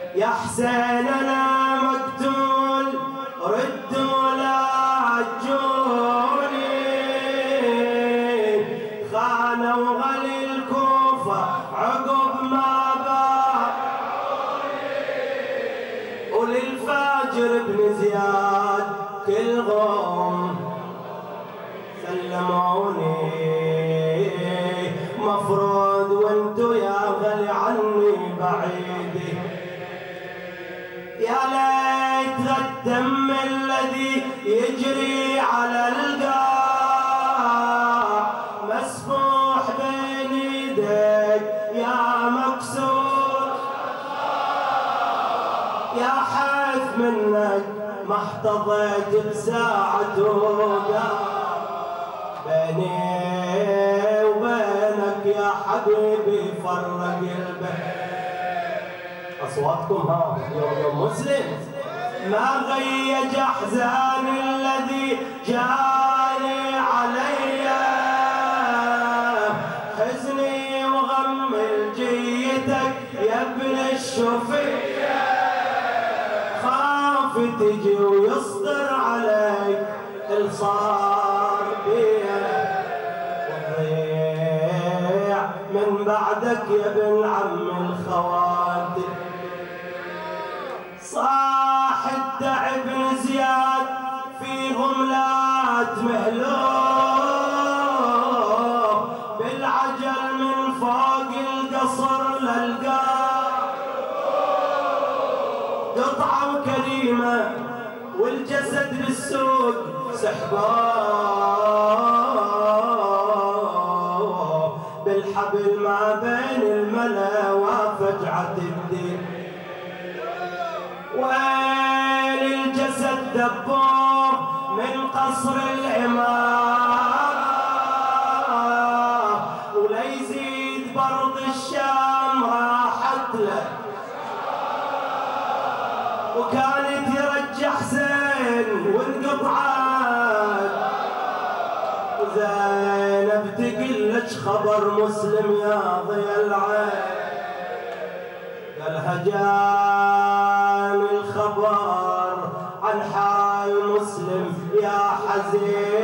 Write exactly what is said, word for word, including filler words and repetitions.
يا حسين انا مقتول ردوا لا تجوني، خانوا غلي الكوفة عقب ما باعوني، وللفاجر بن زياد كلهم سلموني، مفروض وانتو يا غلي عني بعيدي، يا ليت الدم الذي يجري على القاع مسفوح بين ايديك يا مكسور، يا حيث منك ما احتضيت بساعة وقع بيني وبينك يا حبيبي فرق البيت. أصواتكم ها يوم يوم مسلم ما غيج أحزان الذي جاني علي، حزني وغم جيتك يا ابن الشفية، خاف تجي ويصدر عليك الصار بيه، وضيع من بعدك يا ابن عم الخواتم. صاح الدع بن زياد فيهم لا تمهلوه، بالعجل من فوق القصر للقاه، قطعة كريمة والجسد بالسوق سحبوه، بالحبل ما بين الملا وفجعة الدين، وين الجسد دبوه من قصر الإمام، وليزيد برد الشام راحت له، وكانت يرجع حسين وانقطعت، وزينب تقلج خبر مسلم يا ضي العين، قالها جاني الخبر عن حال مسلم يا حزين